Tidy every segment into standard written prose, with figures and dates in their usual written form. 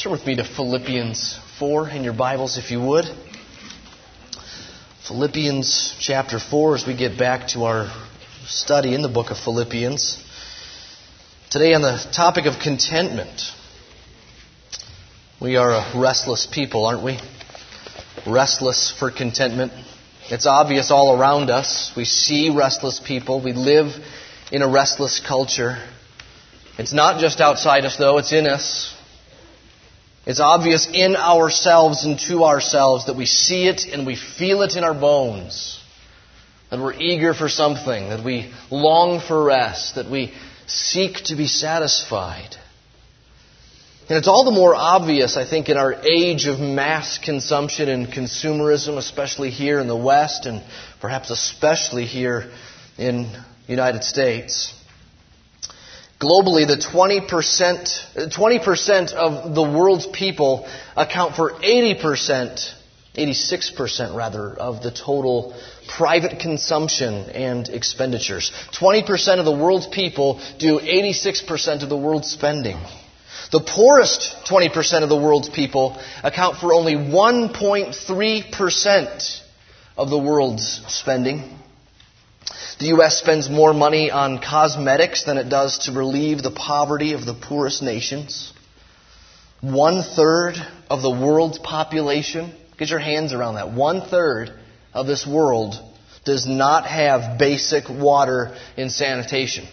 Turn with me to Philippians 4 in your Bibles, if you would. Philippians chapter 4, as we get back to our study in the book of Philippians. Today on the topic of contentment. We are a restless people, aren't we? Restless for contentment. It's obvious all around us. We see restless people. We live in a restless culture. It's not just outside us, though. It's in us. It's obvious in ourselves and to ourselves that we see it and we feel it in our bones. That we're eager for something, that we long for rest, that we seek to be satisfied. And it's all the more obvious, I think, in our age of mass consumption and consumerism, especially here in the West and perhaps especially here in the United States. Globally, the 20% of the world's people account for 86% of the total private consumption and expenditures. 20% of the world's people do 86% of the world's spending. The poorest 20% of the world's people account for only 1.3% of the world's spending. The U.S. spends more money on cosmetics than it does to relieve the poverty of the poorest nations. 1/3 of the world's population, get your hands around that, 1/3 of this world does not have basic water and sanitation.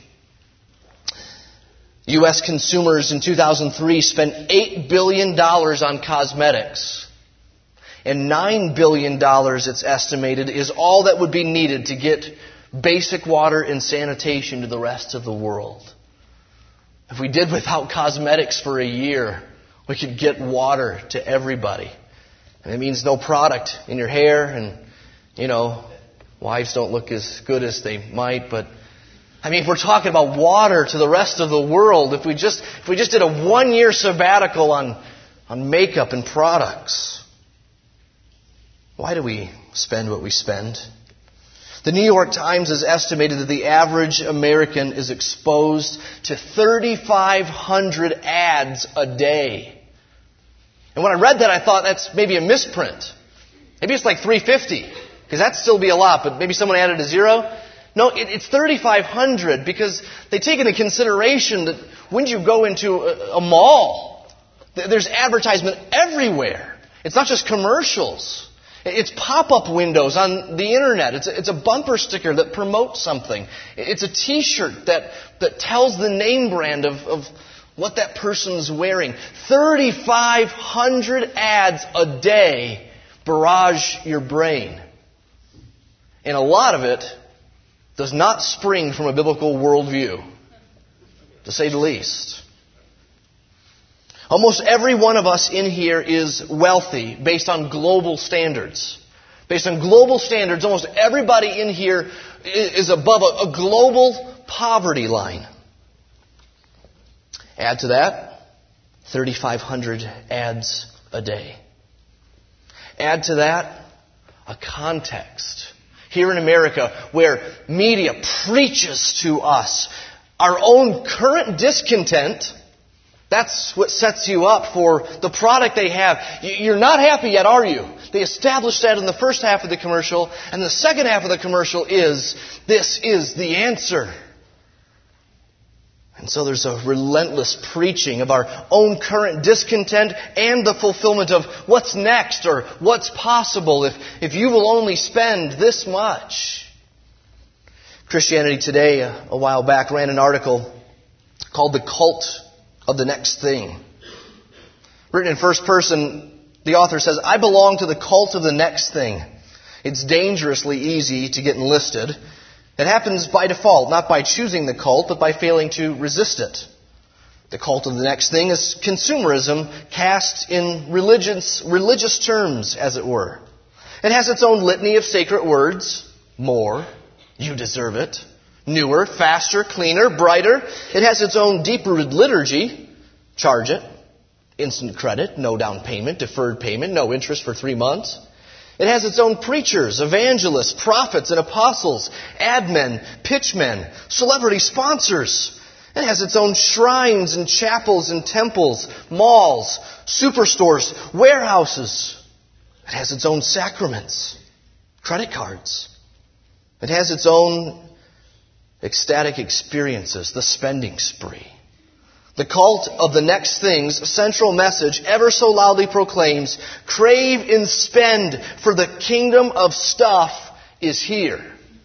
U.S. consumers in 2003 spent $8 billion on cosmetics. And $9 billion, it's estimated, is all that would be needed to get basic water and sanitation to the rest of the world. If we did without cosmetics for a year, we could get water to everybody. And it means no product in your hair, and, wives don't look as good as they might, but if we're talking about water to the rest of the world, if we just did a 1-year sabbatical on makeup and products, why do we spend what we spend? The New York Times has estimated that the average American is exposed to 3,500 ads a day. And when I read that, I thought that's maybe a misprint. Maybe it's like 350, because that'd still be a lot, but maybe someone added a zero. No, it's 3,500 because they take into consideration that when you go into a mall, there's advertisement everywhere. It's not just commercials. It's pop-up windows on the internet. It's a bumper sticker that promotes something. It's a T-shirt that tells the name brand of what that person's wearing. 3,500 ads a day barrage your brain. And a lot of it does not spring from a biblical worldview, to say the least. Almost every one of us in here is wealthy based on global standards. Based on global standards, almost everybody in here is above a global poverty line. Add to that 3,500 ads a day. Add to that a context here in America where media preaches to us our own current discontent. That's what sets you up for the product they have. You're not happy yet, are you? They established that in the first half of the commercial, and the second half of the commercial is, this is the answer. And so there's a relentless preaching of our own current discontent and the fulfillment of what's next or what's possible if you will only spend this much. Christianity Today, a while back, ran an article called The Cult of the Next Thing. Written in first person, the author says, I belong to the cult of the next thing. It's dangerously easy to get enlisted. It happens by default, not by choosing the cult, but by failing to resist it. The cult of the next thing is consumerism cast in religious terms, as it were. It has its own litany of sacred words. More. You deserve it. Newer, faster, cleaner, brighter. It has its own deep-rooted liturgy. Charge it. Instant credit, no down payment, deferred payment, no interest for 3 months. It has its own preachers, evangelists, prophets, and apostles, ad men, pitchmen, celebrity sponsors. It has its own shrines and chapels and temples, malls, superstores, warehouses. It has its own sacraments, credit cards. It has its own ecstatic experiences, the spending spree. The cult of the next thing's central message ever so loudly proclaims, crave and spend, for the kingdom of stuff is here.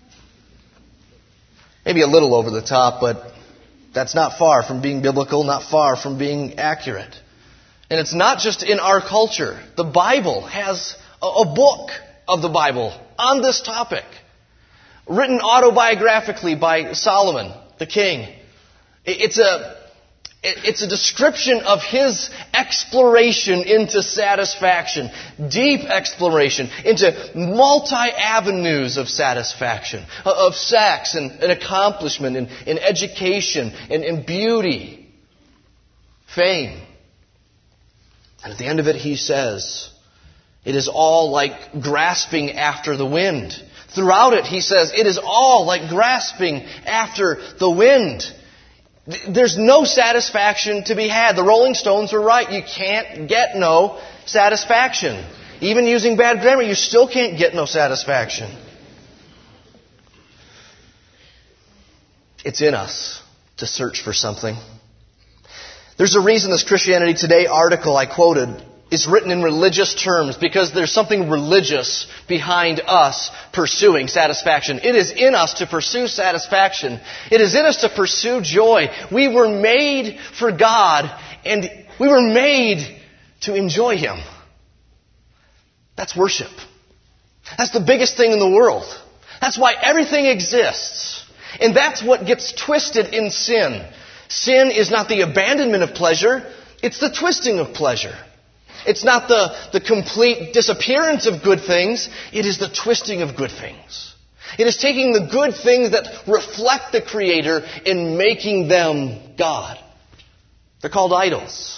Maybe a little over the top, but that's not far from being biblical, not far from being accurate. And it's not just in our culture. The Bible has a book of the Bible on this topic, written autobiographically by Solomon, the king. It's a description of his exploration into satisfaction, deep exploration into multi-avenues of satisfaction, of sex and accomplishment and education and beauty, fame. And at the end of it, he says, it is all like grasping after the wind. Throughout it, he says, it is all like grasping after the wind. There's no satisfaction to be had. The Rolling Stones were right. You can't get no satisfaction. Even using bad grammar, you still can't get no satisfaction. It's in us to search for something. There's a reason this Christianity Today article I quoted is written in religious terms, because there's something religious behind us pursuing satisfaction. It is in us to pursue satisfaction. It is in us to pursue joy. We were made for God, and we were made to enjoy Him. That's worship. That's the biggest thing in the world. That's why everything exists. And that's what gets twisted in sin. Sin is not the abandonment of pleasure, it's the twisting of pleasure. It's not the complete disappearance of good things. It is the twisting of good things. It is taking the good things that reflect the Creator and making them God. They're called idols.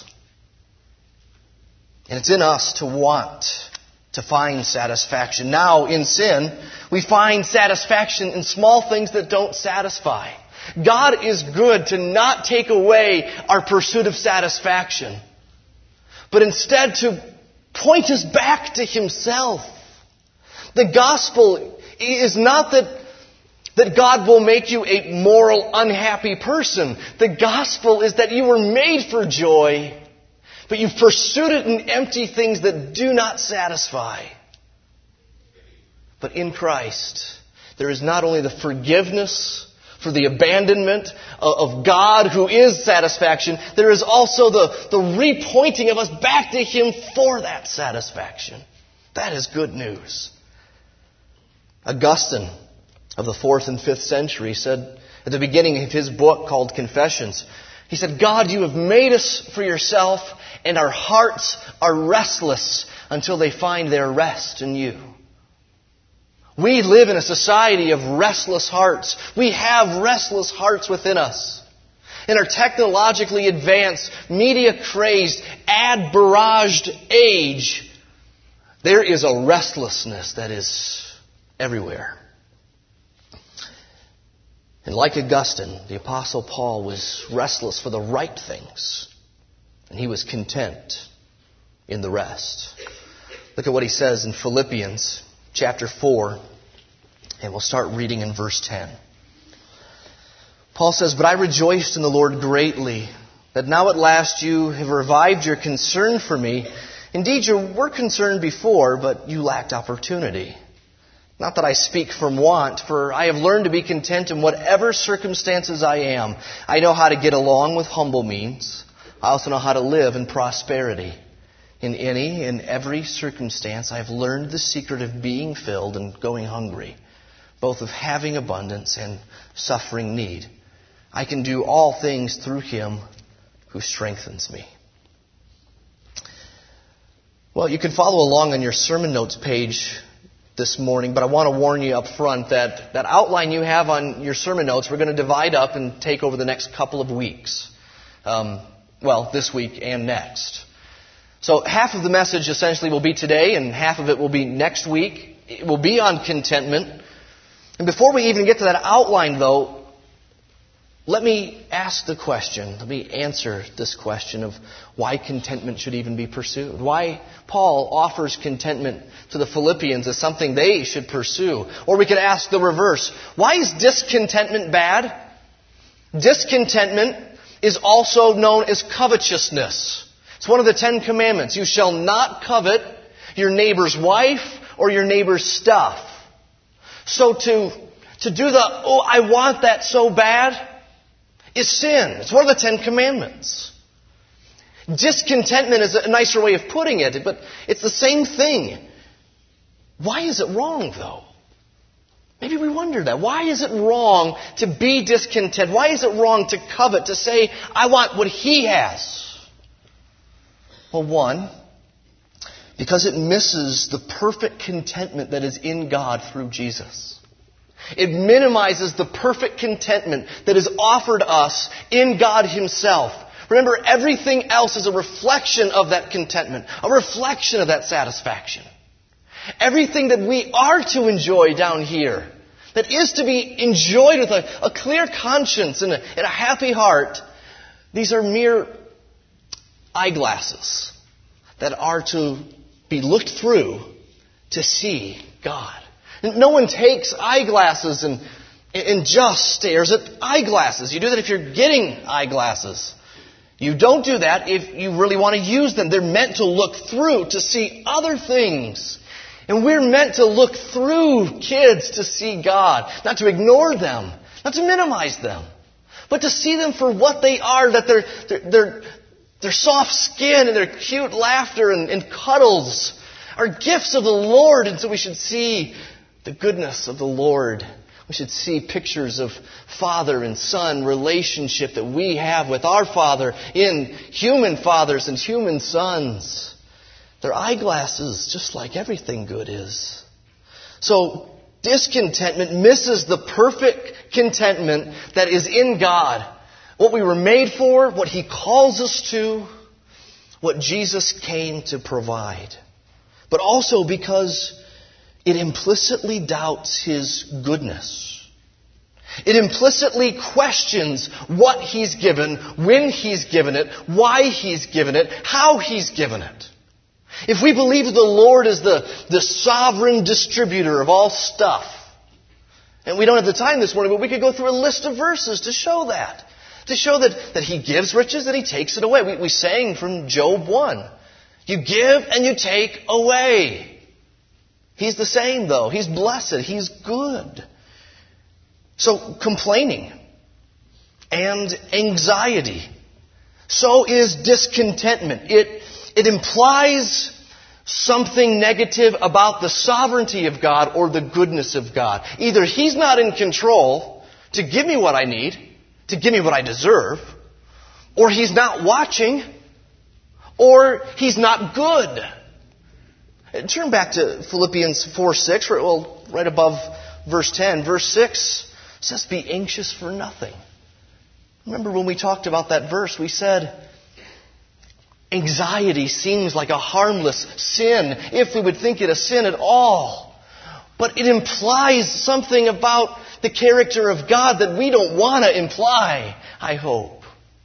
And it's in us to want to find satisfaction. Now, in sin, we find satisfaction in small things that don't satisfy. God is good to not take away our pursuit of satisfaction, but instead to point us back to Himself. The gospel is not that God will make you a moral, unhappy person. The gospel is that you were made for joy, but you've pursued it in empty things that do not satisfy. But in Christ, there is not only the forgiveness for the abandonment of God, who is satisfaction, there is also the repointing of us back to Him for that satisfaction. That is good news. Augustine of the 4th and 5th century said at the beginning of his book called Confessions, he said, God, you have made us for yourself, and our hearts are restless until they find their rest in you. We live in a society of restless hearts. We have restless hearts within us. In our technologically advanced, media-crazed, ad-barraged age, there is a restlessness that is everywhere. And like Augustine, the Apostle Paul was restless for the right things, and he was content in the rest. Look at what he says in Philippians chapter 4, and we'll start reading in verse 10. Paul says, "But I rejoiced in the Lord greatly, that now at last you have revived your concern for me. Indeed, you were concerned before, but you lacked opportunity. Not that I speak from want, for I have learned to be content in whatever circumstances I am. I know how to get along with humble means. I also know how to live in prosperity. In any and every circumstance, I have learned the secret of being filled and going hungry, both of having abundance and suffering need. I can do all things through Him who strengthens me." Well, you can follow along on your sermon notes page this morning, but I want to warn you up front that that outline you have on your sermon notes, we're going to divide up and take over the next couple of weeks. This week and next. So half of the message essentially will be today, and half of it will be next week. It will be on contentment. And before we even get to that outline, though, let me ask the question, let me answer this question of why contentment should even be pursued. Why Paul offers contentment to the Philippians as something they should pursue. Or we could ask the reverse. Why is discontentment bad? Discontentment is also known as covetousness. It's one of the 10 Commandments. You shall not covet your neighbor's wife or your neighbor's stuff. So to do I want that so bad, is sin. It's one of the 10 Commandments. Discontentment is a nicer way of putting it, but it's the same thing. Why is it wrong, though? Maybe we wonder that. Why is it wrong to be discontent? Why is it wrong to covet, to say, I want what he has? Well, one, because it misses the perfect contentment that is in God through Jesus. It minimizes the perfect contentment that is offered us in God Himself. Remember, everything else is a reflection of that contentment, a reflection of that satisfaction. Everything that we are to enjoy down here, that is to be enjoyed with a clear conscience and a happy heart, these are mere eyeglasses that are to be looked through to see God. No one takes eyeglasses and just stares at eyeglasses. You do that if you're getting eyeglasses. You don't do that if you really want to use them. They're meant to look through to see other things. And we're meant to look through kids to see God. Not to ignore them. Not to minimize them. But to see them for what they are. That their soft skin and their cute laughter and cuddles are gifts of the Lord. And so we should see the goodness of the Lord. We should see pictures of father and son relationship that we have with our Father in human fathers and human sons. They're eyeglasses, just like everything good is. So discontentment misses the perfect contentment that is in God. What we were made for, what He calls us to, what Jesus came to provide. But also because it implicitly doubts His goodness. It implicitly questions what He's given, when He's given it, why He's given it, how He's given it. If we believe the Lord is the sovereign distributor of all stuff, and we don't have the time this morning, but we could go through a list of verses to show that. To show that He gives riches, that He takes it away. We sang from Job 1. You give and you take away. He's the same, though. He's blessed. He's good. So, complaining and anxiety. So is discontentment. It implies something negative about the sovereignty of God or the goodness of God. Either He's not in control to give me what I need, to give me what I deserve, or He's not watching, or He's not good. Turn back to Philippians 4:6, right above verse 10. Verse 6 says, be anxious for nothing. Remember when we talked about that verse, we said, anxiety seems like a harmless sin, if we would think it a sin at all. But it implies something about the character of God that we don't want to imply, I hope.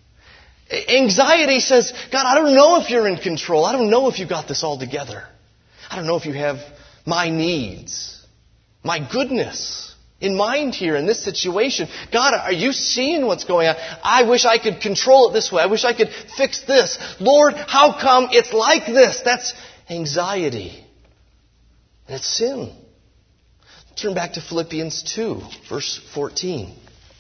Anxiety says, God, I don't know if you're in control. I don't know if you got this all together. I don't know if you have my needs, my goodness in mind here in this situation. God, are you seeing what's going on? I wish I could control it this way. I wish I could fix this. Lord, how come it's like this? That's anxiety. And it's sin. Turn back to Philippians 2, verse 14.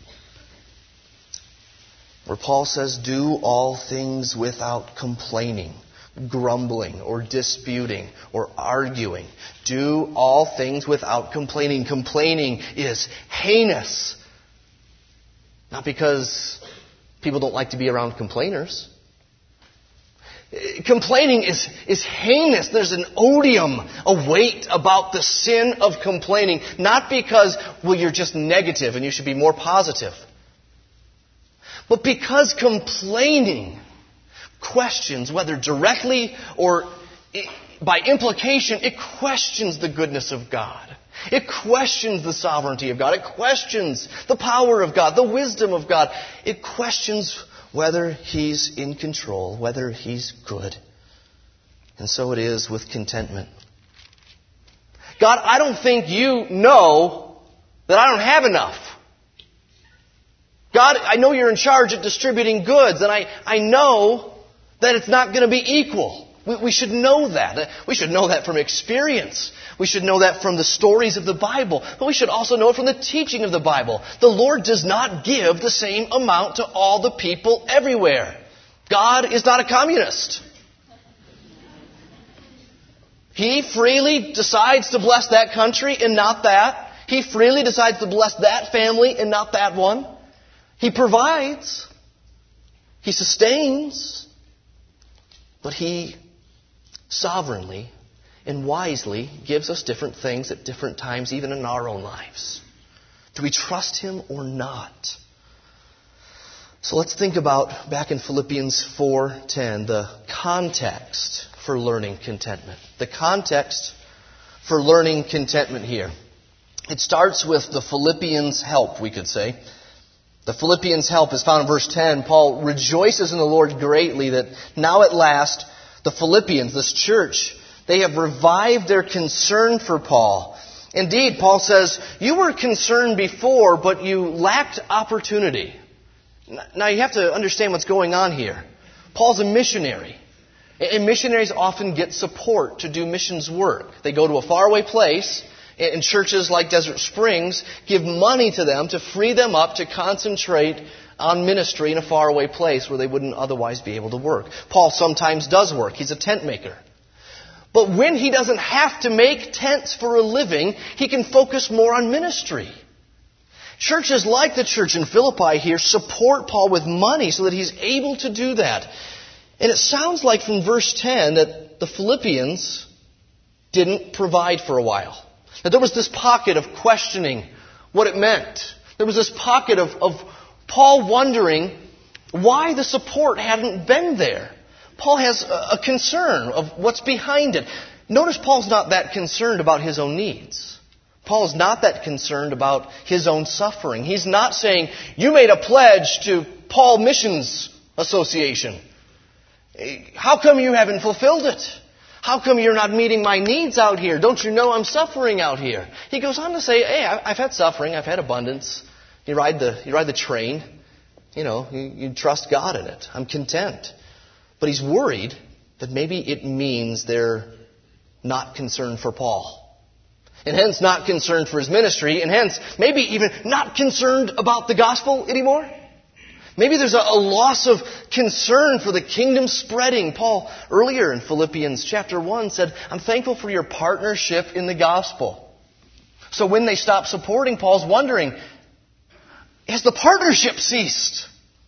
Where Paul says, do all things without complaining, grumbling, or disputing, or arguing. Do all things without complaining. Complaining is heinous. Not because people don't like to be around complainers. Complaining is heinous. There's an odium, a weight about the sin of complaining. Not because, you're just negative and you should be more positive. But because complaining questions, whether directly or by implication, it questions the goodness of God. It questions the sovereignty of God. It questions the power of God, the wisdom of God. It questions whether He's in control, whether He's good. And so it is with contentment. God, I don't think you know that I don't have enough. God, I know you're in charge of distributing goods, and I know that it's not going to be equal. We should know that. We should know that from experience. We should know that from the stories of the Bible. But we should also know it from the teaching of the Bible. The Lord does not give the same amount to all the people everywhere. God is not a communist. He freely decides to bless that country and not that. He freely decides to bless that family and not that one. He provides. He sustains. But He sovereignly and wisely gives us different things at different times, even in our own lives. Do we trust Him or not? So let's think about, back in Philippians 4:10, the context for learning contentment. The context for learning contentment here. It starts with the Philippians' help, we could say. The Philippians' help is found in verse 10. Paul rejoices in the Lord greatly that now at last the Philippians, this church, they have revived their concern for Paul. Indeed, Paul says, you were concerned before, but you lacked opportunity. Now you have to understand what's going on here. Paul's a missionary. And missionaries often get support to do missions work. They go to a faraway place, and churches like Desert Springs give money to them to free them up to concentrate on ministry in a faraway place where they wouldn't otherwise be able to work. Paul sometimes does work. He's a tent maker. But when he doesn't have to make tents for a living, he can focus more on ministry. Churches like the church in Philippi here support Paul with money so that he's able to do that. And it sounds like from verse 10 that the Philippians didn't provide for a while. That there was this pocket of questioning what it meant. There was this pocket of Paul wondering why the support hadn't been there. Paul has a concern of what's behind it. Notice Paul's not that concerned about his own needs. Paul is not that concerned about his own suffering. He's not saying, you made a pledge to Paul Missions Association. How come you haven't fulfilled it? How come you're not meeting my needs out here? Don't you know I'm suffering out here? He goes on to say, hey, I've had suffering. I've had abundance. You ride the train. You know, you trust God in it. I'm content. But he's worried that maybe it means they're not concerned for Paul. And hence not concerned for his ministry. And hence maybe even not concerned about the gospel anymore. Maybe there's a loss of concern for the kingdom spreading. Paul, earlier in Philippians chapter 1, said, I'm thankful for your partnership in the gospel. So when they stop supporting, Paul's wondering, has the partnership ceased?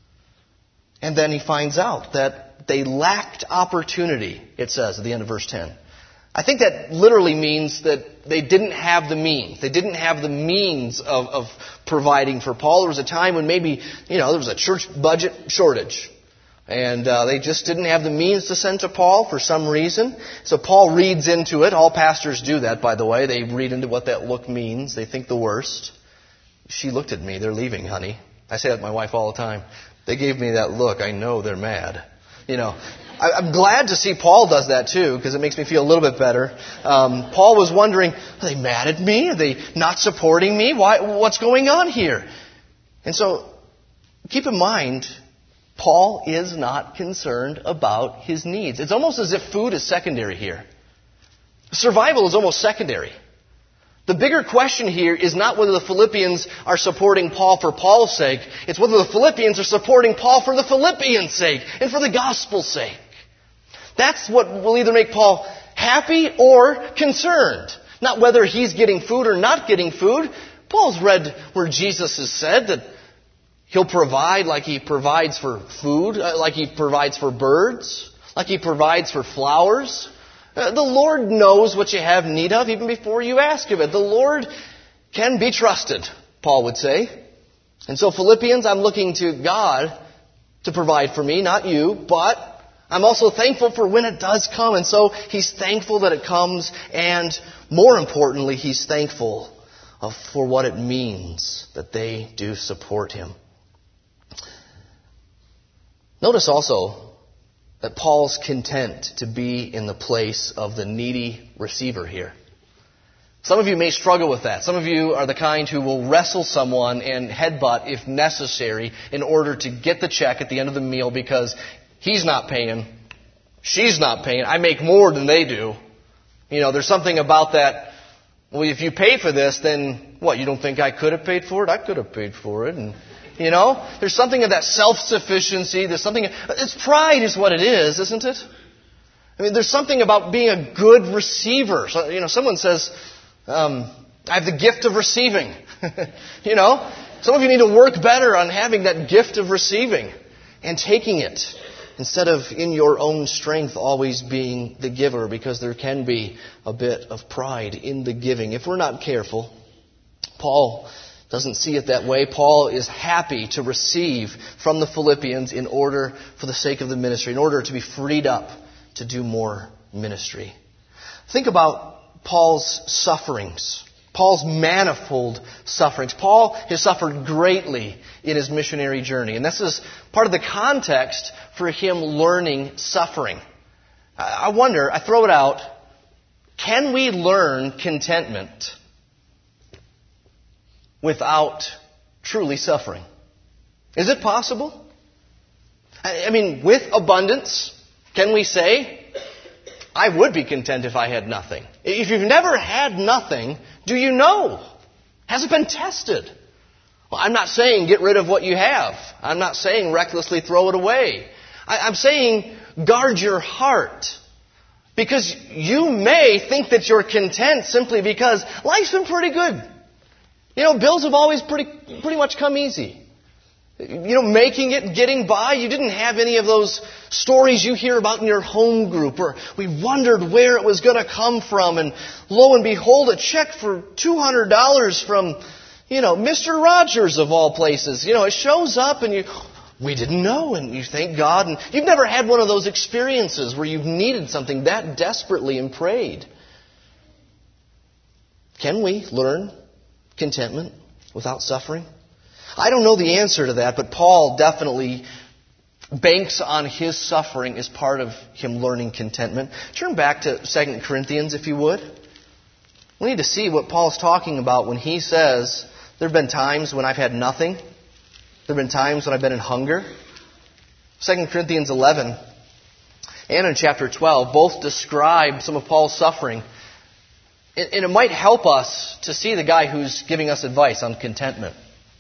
And then he finds out that they lacked opportunity, it says at the end of verse 10. I think that literally means that they didn't have the means. They didn't have the means of providing for Paul. There was a time when maybe, there was a church budget shortage. And they just didn't have the means to send to Paul for some reason. So Paul reads into it. All pastors do that, by the way. They read into what that look means. They think the worst. She looked at me. They're leaving, honey. I say that to my wife all the time. They gave me that look. I know they're mad. I'm glad to see Paul does that too, because it makes me feel a little bit better. Paul was wondering, are they mad at me? Are they not supporting me? What's going on here? And so, keep in mind, Paul is not concerned about his needs. It's almost as if food is secondary here. Survival is almost secondary. The bigger question here is not whether the Philippians are supporting Paul for Paul's sake. It's whether the Philippians are supporting Paul for the Philippians' sake and for the gospel's sake. That's what will either make Paul happy or concerned. Not whether he's getting food or not getting food. Paul's read where Jesus has said that He'll provide like He provides for food, like He provides for birds, like He provides for flowers. The Lord knows what you have need of even before you ask of it. The Lord can be trusted, Paul would say. And so Philippians, I'm looking to God to provide for me, not you, but I'm also thankful for when it does come. And so he's thankful that it comes. And more importantly, he's thankful for what it means that they do support him. Notice also that Paul's content to be in the place of the needy receiver here. Some of you may struggle with that. Some of you are the kind who will wrestle someone and headbutt if necessary in order to get the check at the end of the meal because he's not paying, she's not paying, I make more than they do. There's something about that. Well, if you pay for this, then what, you don't think I could have paid for it? I could have paid for it. And there's something of that self-sufficiency. It's pride is what it is, isn't it? There's something about being a good receiver. So, someone says, I have the gift of receiving. Some of you need to work better on having that gift of receiving and taking it instead of in your own strength always being the giver, because there can be a bit of pride in the giving. If we're not careful, Paul doesn't see it that way. Paul is happy to receive from the Philippians in order, for the sake of the ministry, in order to be freed up to do more ministry. Think about Paul's sufferings, Paul's manifold sufferings. Paul has suffered greatly in his missionary journey. And this is part of the context for him learning suffering. I wonder, I throw it out, can we learn contentment without truly suffering? Is it possible? With abundance, can we say, I would be content if I had nothing? If you've never had nothing, do you know? Has it been tested? Well, I'm not saying get rid of what you have. I'm not saying recklessly throw it away. I'm saying guard your heart. Because you may think that you're content simply because life's been pretty good. Bills have always pretty much come easy. Making it, getting by. You didn't have any of those stories you hear about in your home group where we wondered where it was going to come from, and lo and behold, a check for $200 from, Mr. Rogers of all places. It shows up and we didn't know, and you thank God. And you've never had one of those experiences where you've needed something that desperately and prayed. Can we learn contentment without suffering? I don't know the answer to that, but Paul definitely banks on his suffering as part of him learning contentment. Turn back to 2 Corinthians, if you would. We need to see what Paul's talking about when he says, there have been times when I've had nothing. There have been times when I've been in hunger. 2 Corinthians 11 and in chapter 12 both describe some of Paul's suffering. And it might help us to see the guy who's giving us advice on contentment.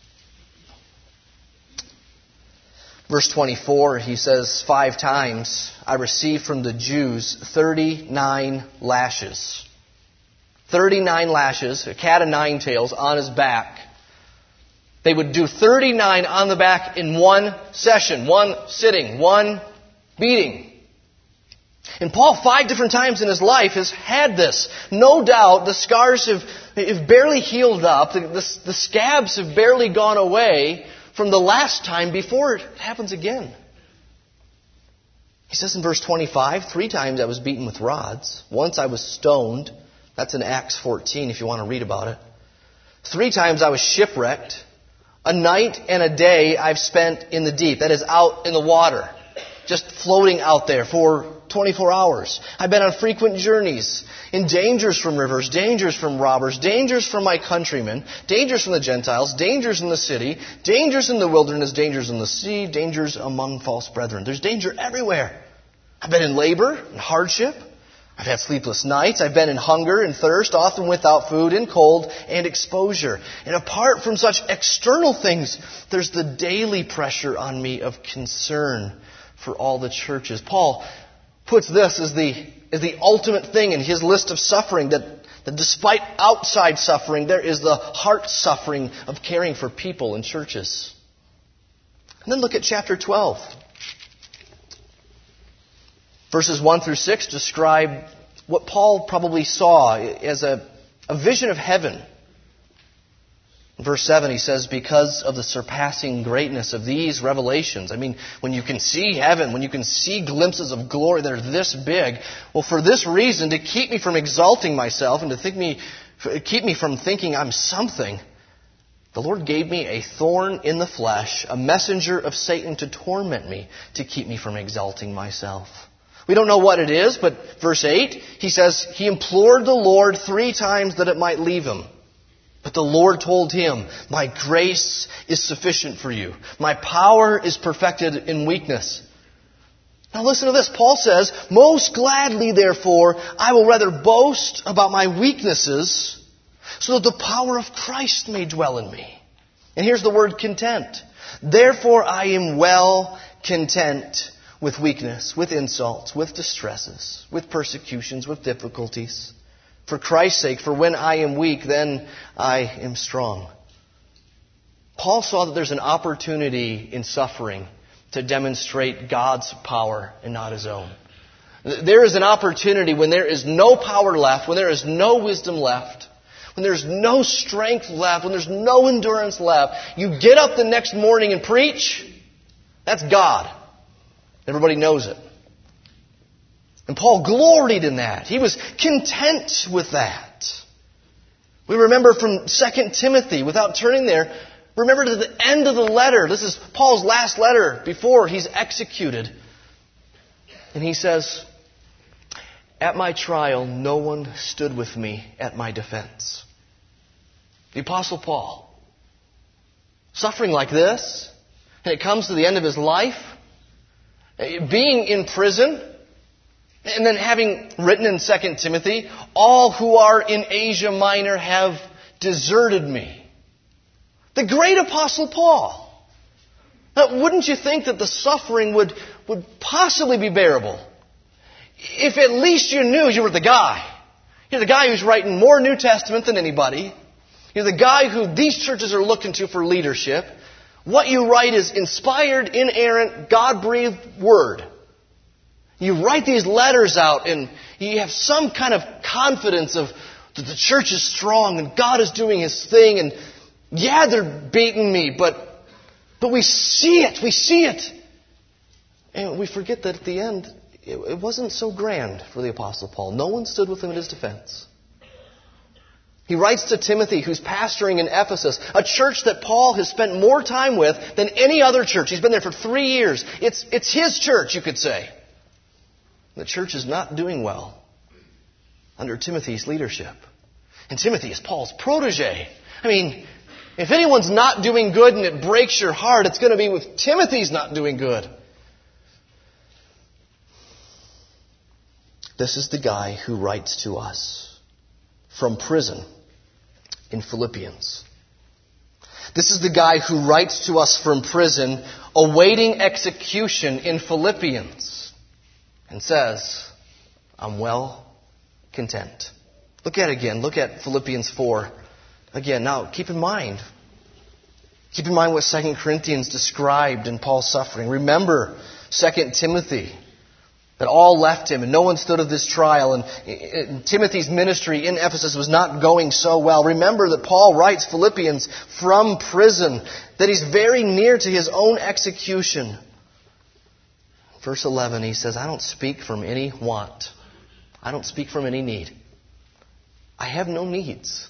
Verse 24, he says, 5 times I received from the Jews 39 lashes. 39 lashes, a cat of 9 tails, on his back. They would do 39 on the back in one session, one sitting, one beating. And Paul, 5 different times in his life, has had this. No doubt the scars have barely healed up. The scabs have barely gone away from the last time before it happens again. He says in verse 25, 3 times I was beaten with rods. Once I was stoned. That's in Acts 14 if you want to read about it. 3 times I was shipwrecked. A night and a day I've spent in the deep. That is out in the water. Just floating out there for 24 hours. I've been on frequent journeys, in dangers from rivers, dangers from robbers, dangers from my countrymen, dangers from the Gentiles, dangers in the city, dangers in the wilderness, dangers in the sea, dangers among false brethren. There's danger everywhere. I've been in labor and hardship. I've had sleepless nights. I've been in hunger and thirst, often without food, in cold and exposure. And apart from such external things, there's the daily pressure on me of concern for all the churches. Paul puts this as the ultimate thing in his list of suffering, that despite outside suffering, there is the heart suffering of caring for people in churches. And then look at chapter 12. Verses 1 through 6 describe what Paul probably saw as a vision of heaven. In verse 7, he says, because of the surpassing greatness of these revelations. I mean, when you can see heaven, when you can see glimpses of glory that are this big, well, for this reason, to keep me from exalting myself and to keep me from thinking I'm something, the Lord gave me a thorn in the flesh, a messenger of Satan to torment me, to keep me from exalting myself. We don't know what it is, but verse 8, he says, he implored the Lord 3 times that it might leave him. But the Lord told him, my grace is sufficient for you. My power is perfected in weakness. Now listen to this. Paul says, most gladly, therefore, I will rather boast about my weaknesses so that the power of Christ may dwell in me. And here's the word content. Therefore, I am well content with weakness, with insults, with distresses, with persecutions, with difficulties. For Christ's sake, for when I am weak, then I am strong. Paul saw that there's an opportunity in suffering to demonstrate God's power and not his own. There is an opportunity when there is no power left, when there is no wisdom left, when there's no strength left, when there's no endurance left. You get up the next morning and preach. That's God. Everybody knows it. And Paul gloried in that. He was content with that. We remember from 2 Timothy, without turning there, remember to the end of the letter. This is Paul's last letter before he's executed. And he says, at my trial, no one stood with me at my defense. The Apostle Paul, suffering like this, and it comes to the end of his life, being in prison, and then having written in 2 Timothy, all who are in Asia Minor have deserted me. The great Apostle Paul. Now, wouldn't you think that the suffering would possibly be bearable if at least you knew you were the guy? You're the guy who's writing more New Testament than anybody. You're the guy who these churches are looking to for leadership. What you write is inspired, inerrant, God-breathed word. You write these letters out and you have some kind of confidence of that the church is strong and God is doing His thing. And yeah, they're beating me, but we see it. We see it. And we forget that at the end, it wasn't so grand for the Apostle Paul. No one stood with him in his defense. He writes to Timothy, who's pastoring in Ephesus, a church that Paul has spent more time with than any other church. He's been there for 3 years. It's his church, you could say. The church is not doing well under Timothy's leadership. And Timothy is Paul's protege. I mean, if anyone's not doing good and it breaks your heart, it's going to be with Timothy's not doing good. This is the guy who writes to us from prison in Philippians. This is the guy who writes to us from prison, awaiting execution in Philippians, and says, I'm well content. Look at it again. Look at Philippians 4. Again, now keep in mind what 2 Corinthians described in Paul's suffering. Remember 2 Timothy, that all left him and no one stood of this trial. And Timothy's ministry in Ephesus was not going so well. Remember that Paul writes Philippians from prison, that he's very near to his own execution. Verse 11, he says, I don't speak from any want. I don't speak from any need. I have no needs.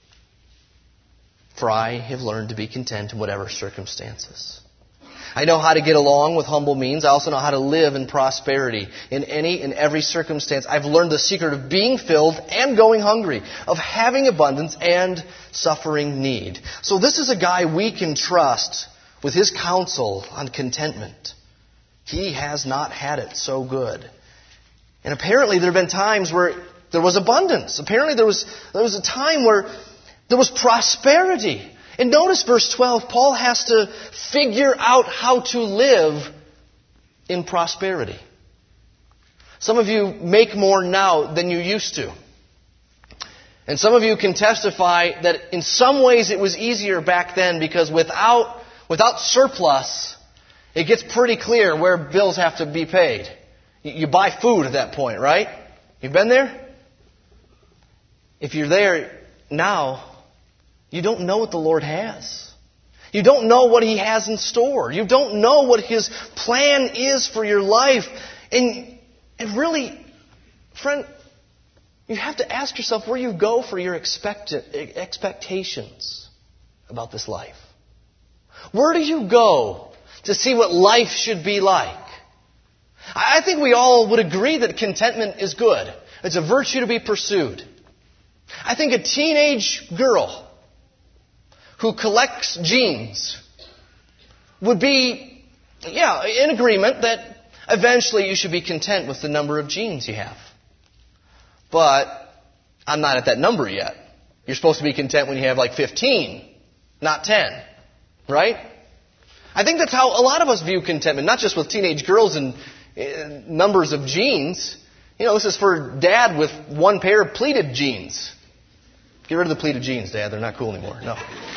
For I have learned to be content in whatever circumstances. I know how to get along with humble means. I also know how to live in prosperity in any and every circumstance. I've learned the secret of being filled and going hungry, of having abundance and suffering need. So this is a guy we can trust with his counsel on contentment. He has not had it so good. And apparently there have been times where there was abundance. Apparently there was a time where there was prosperity. And notice verse 12, Paul has to figure out how to live in prosperity. Some of you make more now than you used to. And some of you can testify that in some ways it was easier back then because without surplus, it gets pretty clear where bills have to be paid. You buy food at that point, right? You've been there? If you're there now, you don't know what the Lord has. You don't know what He has in store. You don't know what His plan is for your life. And really, friend, you have to ask yourself where you go for your expectations about this life. Where do you go to see what life should be like? I think we all would agree that contentment is good. It's a virtue to be pursued. I think a teenage girl who collects jeans would be, in agreement that eventually you should be content with the number of jeans you have. But I'm not at that number yet. You're supposed to be content when you have like 15, not 10. Right? I think that's how a lot of us view contentment, not just with teenage girls and numbers of jeans. This is for Dad with one pair of pleated jeans. Get rid of the pleated jeans, Dad. They're not cool anymore. No.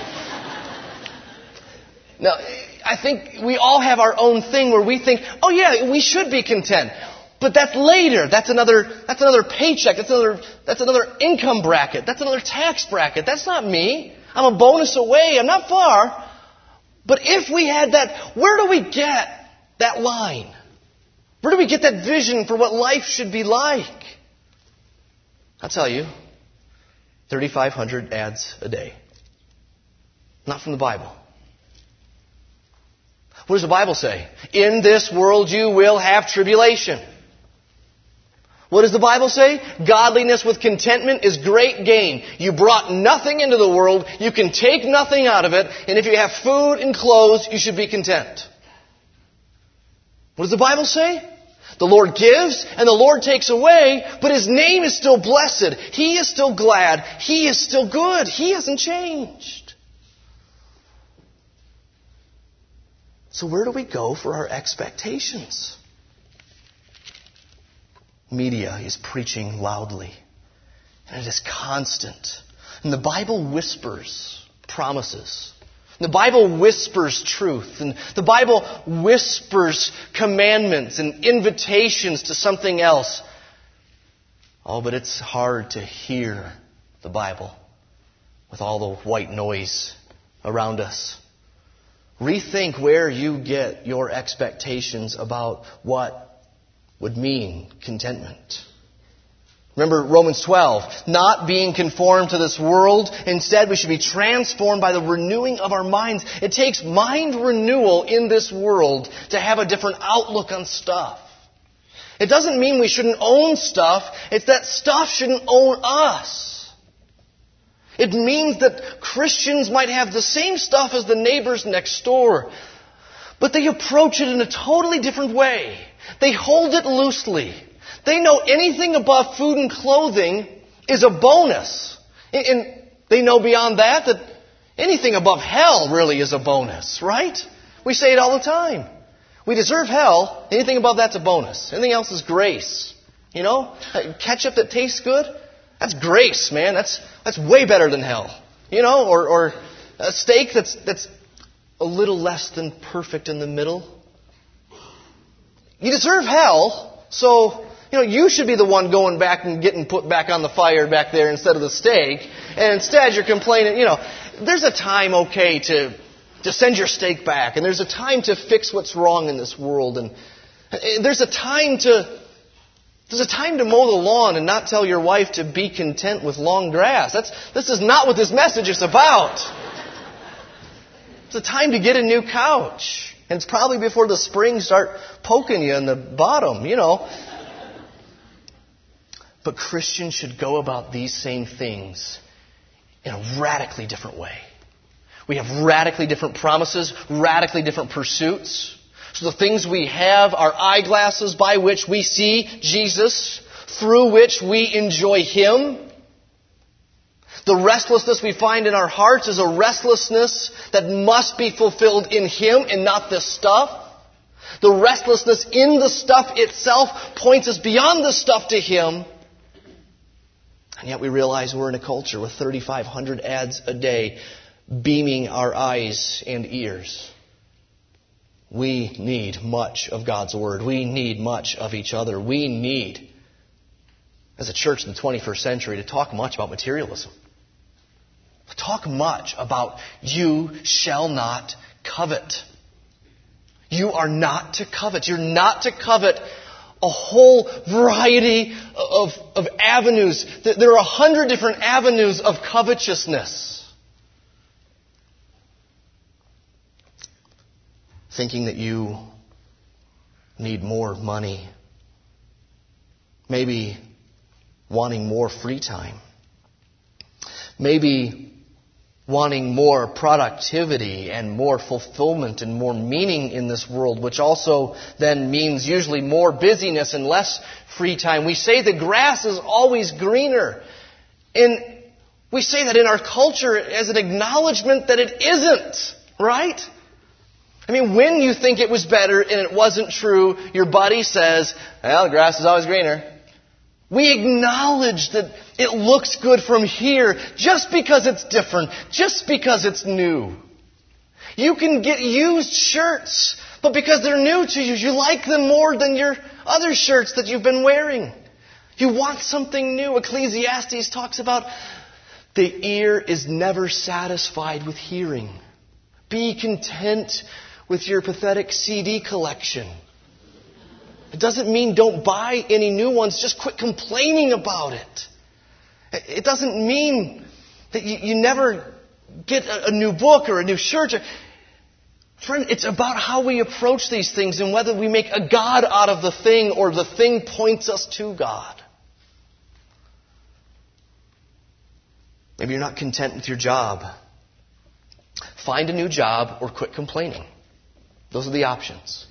Now, I think we all have our own thing where we think, oh yeah, we should be content. But that's later. That's another paycheck. That's another income bracket. That's another tax bracket. That's not me. I'm a bonus away. I'm not far. But if we had that, where do we get that line? Where do we get that vision for what life should be like? I'll tell you, 3,500 ads a day. Not from the Bible. What does the Bible say? In this world you will have tribulation. What does the Bible say? Godliness with contentment is great gain. You brought nothing into the world. You can take nothing out of it. And if you have food and clothes, you should be content. What does the Bible say? The Lord gives and the Lord takes away, but His name is still blessed. He is still glad. He is still good. He hasn't changed. So where do we go for our expectations? Media is preaching loudly, and it is constant. And the Bible whispers promises. And the Bible whispers truth. And the Bible whispers commandments and invitations to something else. Oh, but it's hard to hear the Bible with all the white noise around us. Rethink where you get your expectations about what would mean contentment. Remember Romans 12, not being conformed to this world. Instead, we should be transformed by the renewing of our minds. It takes mind renewal in this world to have a different outlook on stuff. It doesn't mean we shouldn't own stuff. It's that stuff shouldn't own us. It means that Christians might have the same stuff as the neighbors next door, but they approach it in a totally different way. They hold it loosely. They know anything above food and clothing is a bonus. And they know beyond that anything above hell really is a bonus, right? We say it all the time. We deserve hell. Anything above that's a bonus. Anything else is grace. Ketchup that tastes good, that's grace, man. That's way better than hell. Or a steak that's a little less than perfect in the middle. You deserve hell, so you should be the one going back and getting put back on the fire back there instead of the steak. And instead you're complaining, there's a time, okay, to send your steak back. And there's a time to fix what's wrong in this world. And there's a time to mow the lawn and not tell your wife to be content with long grass. This is not what this message is about. It's a time to get a new couch. And it's probably before the springs start poking you in the bottom, But Christians should go about these same things in a radically different way. We have radically different promises, radically different pursuits. So the things we have are eyeglasses by which we see Jesus, through which we enjoy Him. The restlessness we find in our hearts is a restlessness that must be fulfilled in Him and not this stuff. The restlessness in the stuff itself points us beyond the stuff to Him. And yet we realize we're in a culture with 3,500 ads a day beaming our eyes and ears. We need much of God's Word. We need much of each other. We need, as a church in the 21st century, to talk much about materialism. talk much about you shall not covet. You are not to covet. You're not to covet a whole variety of avenues. There are 100 different avenues of covetousness. Thinking that you need more money. Maybe wanting more free time. Maybe wanting more productivity and more fulfillment and more meaning in this world, which also then means usually more busyness and less free time. We say the grass is always greener. And we say that in our culture as an acknowledgement that it isn't, right? I mean, when you think it was better and it wasn't true, your buddy says, well, the grass is always greener. We acknowledge that it looks good from here just because it's different, just because it's new. You can get used shirts, but because they're new to you, you like them more than your other shirts that you've been wearing. You want something new. Ecclesiastes talks about the ear is never satisfied with hearing. Be content with your pathetic CD collection. It doesn't mean don't buy any new ones. Just quit complaining about it. It doesn't mean that you never get a new book or a new shirt. Friend, it's about how we approach these things and whether we make a God out of the thing or the thing points us to God. Maybe you're not content with your job. Find a new job or quit complaining. Those are the options.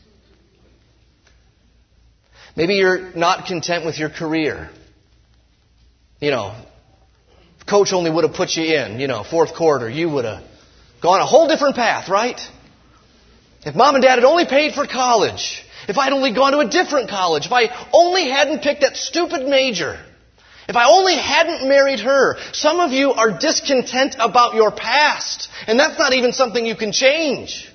Maybe you're not content with your career. If coach only would have put you in, fourth quarter, you would have gone a whole different path, right? If mom and dad had only paid for college, if I'd only gone to a different college, if I only hadn't picked that stupid major, if I only hadn't married her. Some of you are discontent about your past, and that's not even something you can change.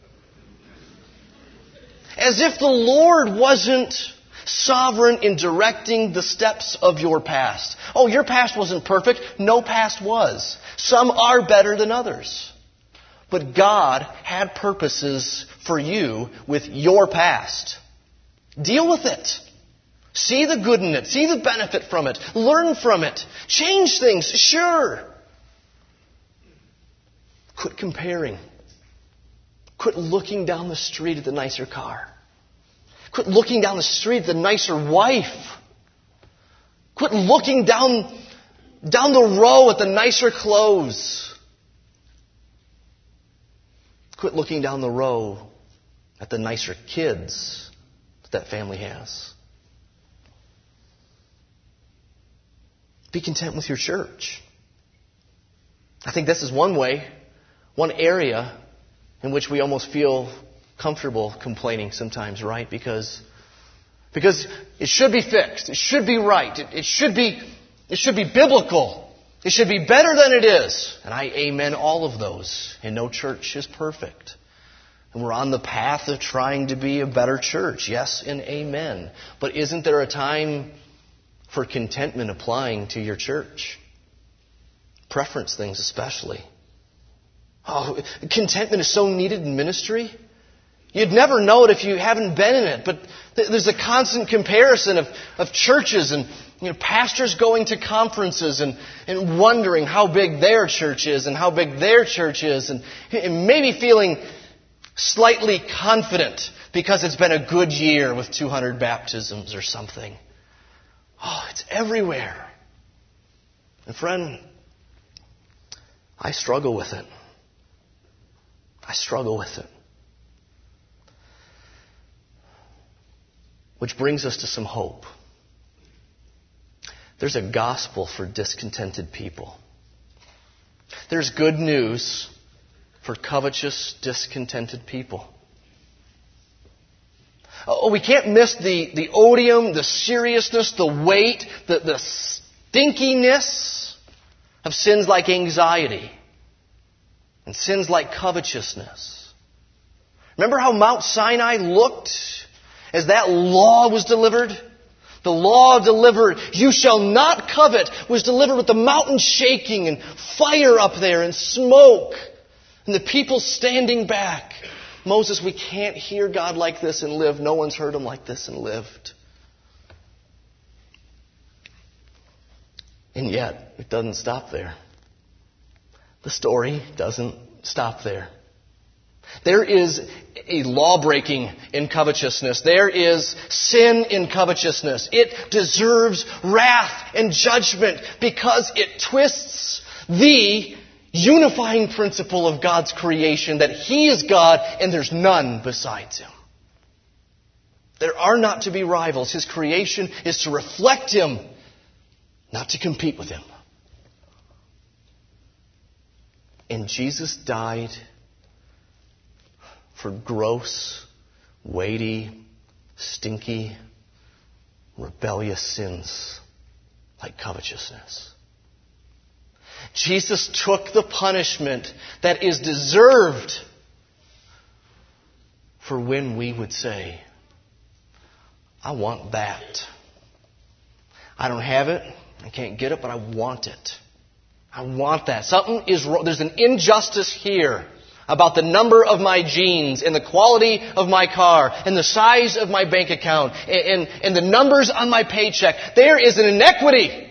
As if the Lord wasn't sovereign in directing the steps of your past. Oh, your past wasn't perfect. No past was. Some are better than others. But God had purposes for you with your past. Deal with it. See the good in it. See the benefit from it. Learn from it. Change things, sure. Quit comparing. Quit looking down the street at the nicer car. Quit looking down the street at the nicer wife. Quit looking down the row at the nicer clothes. Quit looking down the row at the nicer kids that family has. Be content with your church. I think this is one way, one area in which we almost feel comfortable complaining sometimes, right? Because it should be fixed. It should be right. It should be biblical. It should be better than it is. And I amen all of those. And no church is perfect. And we're on the path of trying to be a better church. Yes and amen. But isn't there a time for contentment applying to your church? Preference things especially. Oh, contentment is so needed in ministry. You'd never know it if you haven't been in it. But there's a constant comparison of churches and pastors going to conferences and wondering how big their church is and how big their church is. And maybe feeling slightly confident because it's been a good year with 200 baptisms or something. Oh, it's everywhere. And friend, I struggle with it. I struggle with it. Which brings us to some hope. There's a gospel for discontented people. There's good news for covetous, discontented people. Oh, we can't miss the odium, the seriousness, the weight, the stinkiness of sins like anxiety and sins like covetousness. Remember how Mount Sinai looked as that law was delivered? The law delivered, you shall not covet, was delivered with the mountain shaking and fire up there and smoke. And the people standing back. Moses, we can't hear God like this and live. No one's heard Him like this and lived. And yet, it doesn't stop there. The story doesn't stop there. There is a law-breaking in covetousness. There is sin in covetousness. It deserves wrath and judgment because it twists the unifying principle of God's creation, that He is God and there's none besides Him. There are not to be rivals. His creation is to reflect Him, not to compete with Him. And Jesus died for gross, weighty, stinky, rebellious sins like covetousness. Jesus took the punishment that is deserved for when we would say, I want that. I don't have it. I can't get it, but I want it. I want that. Something is wrong. There's an injustice here about the number of my jeans and the quality of my car and the size of my bank account and the numbers on my paycheck. There is an inequity.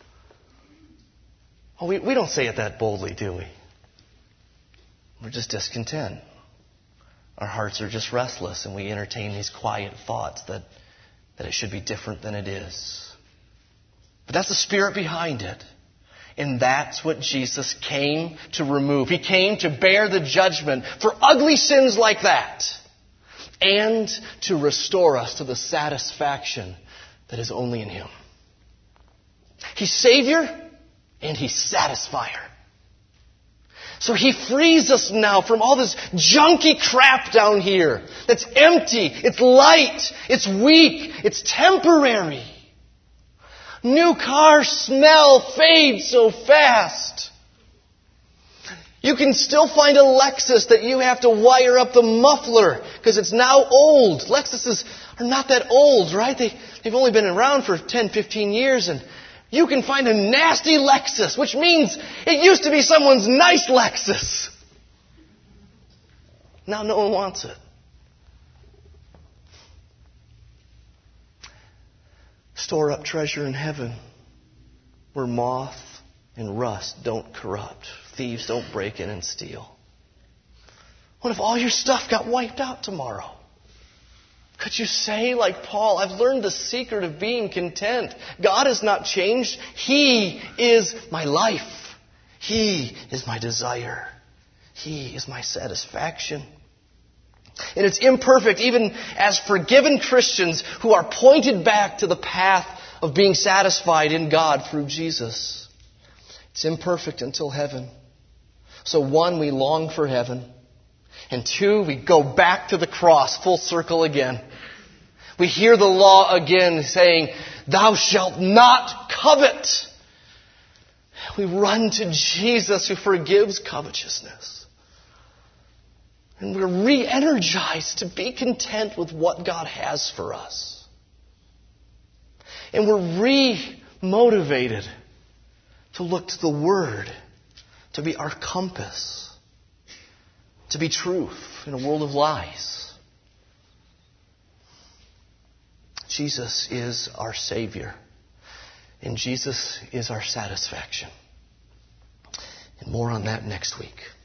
Oh, we don't say it that boldly, do we? We're just discontent. Our hearts are just restless, and we entertain these quiet thoughts that it should be different than it is. But that's the spirit behind it. And that's what Jesus came to remove. He came to bear the judgment for ugly sins like that. And to restore us to the satisfaction that is only in Him. He's Savior and He's Satisfier. So He frees us now from all this junky crap down here. That's empty, it's light, it's weak, it's temporary. New car smell fades so fast. You can still find a Lexus that you have to wire up the muffler because it's now old. Lexuses are not that old, right? They've only been around for 10, 15 years, and you can find a nasty Lexus, which means it used to be someone's nice Lexus. Now no one wants it. Store up treasure in heaven where moth and rust don't corrupt. Thieves don't break in and steal. What if all your stuff got wiped out tomorrow? Could you say, like Paul, I've learned the secret of being content. God has not changed. He is my life. He is my desire. He is my satisfaction. And it's imperfect even as forgiven Christians who are pointed back to the path of being satisfied in God through Jesus. It's imperfect until heaven. So 1, we long for heaven. And 2, we go back to the cross, full circle again. We hear the law again saying, thou shalt not covet. We run to Jesus who forgives covetousness. And we're re-energized to be content with what God has for us. And we're re-motivated to look to the Word to be our compass, to be truth in a world of lies. Jesus is our Savior, and Jesus is our satisfaction. And more on that next week.